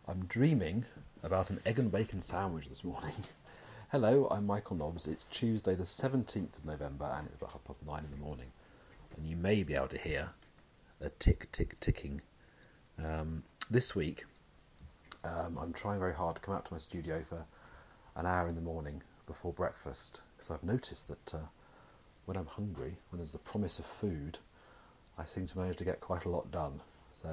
I'm dreaming about an egg and bacon sandwich this morning. Hello, I'm Michael Nobbs. It's Tuesday the 17th of November and it's about 9:30 in the morning. And you may be able to hear a ticking. This week, I'm trying very hard to come out to my studio for an hour in the morning before breakfast, because I've noticed that when I'm hungry, when there's the promise of food, I seem to manage to get quite a lot done. So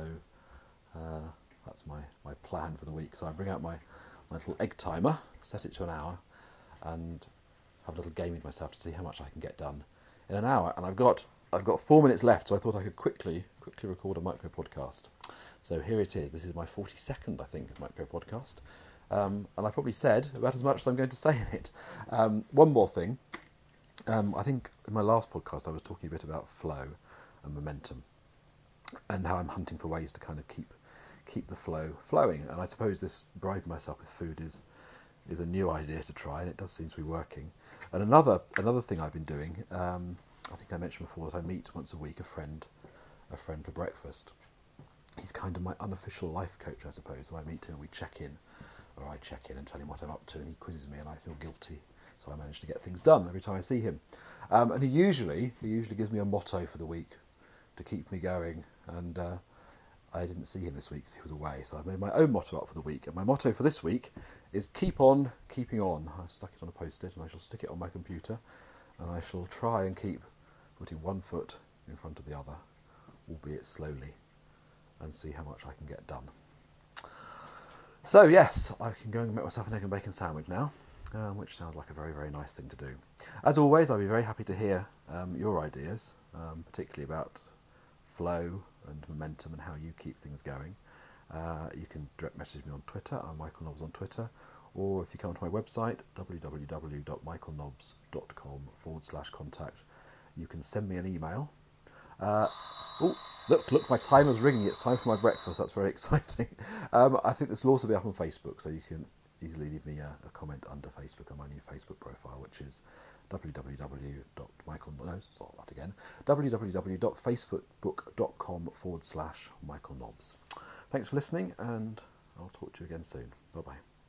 that's my plan for the week. So I bring out my little egg timer, set it to an hour, and have a little game with myself to see how much I can get done in an hour. And I've got 4 minutes left, so I thought I could quickly record a micro podcast. So here it is. This is my 42nd, I think, micro podcast. And I probably said about as much as I'm going to say in it. One more thing. I think in my last podcast I was talking a bit about flow and momentum and how I'm hunting for ways to kind of keep the flow flowing. And I suppose this bribing myself with food is a new idea to try, and it does seem to be working. And another thing I've been doing, I think I mentioned before, is I meet once a week a friend for breakfast. He's kind of my unofficial life coach, I suppose. So I meet him and we check in, or I check in and tell him what I'm up to, and he quizzes me and I feel guilty. So I manage to get things done every time I see him. And he usually gives me a motto for the week to keep me going. And I didn't see him this week because he was away. So I've made my own motto up for the week. And my motto for this week is keep on keeping on. I stuck it on a post-it and I shall stick it on my computer. And I shall try and keep putting one foot in front of the other, albeit slowly, and see how much I can get done. So yes, I can go and make myself an egg and bacon sandwich now. Which sounds like a very, very nice thing to do. As always, I'll be very happy to hear your ideas, particularly about flow and momentum and how you keep things going. You can direct message me on Twitter. I'm Michael Nobbs on Twitter. Or if you come to my website, www.michaelnobbs.com/contact, you can send me an email. Look, my timer's ringing. It's time for my breakfast. That's very exciting. I think this will also be up on Facebook, so you can easily leave me a comment under Facebook on my new Facebook profile, which is www.facebookbook.com/Michael Nobbs. Thanks for listening, and I'll talk to you again soon. Bye-bye.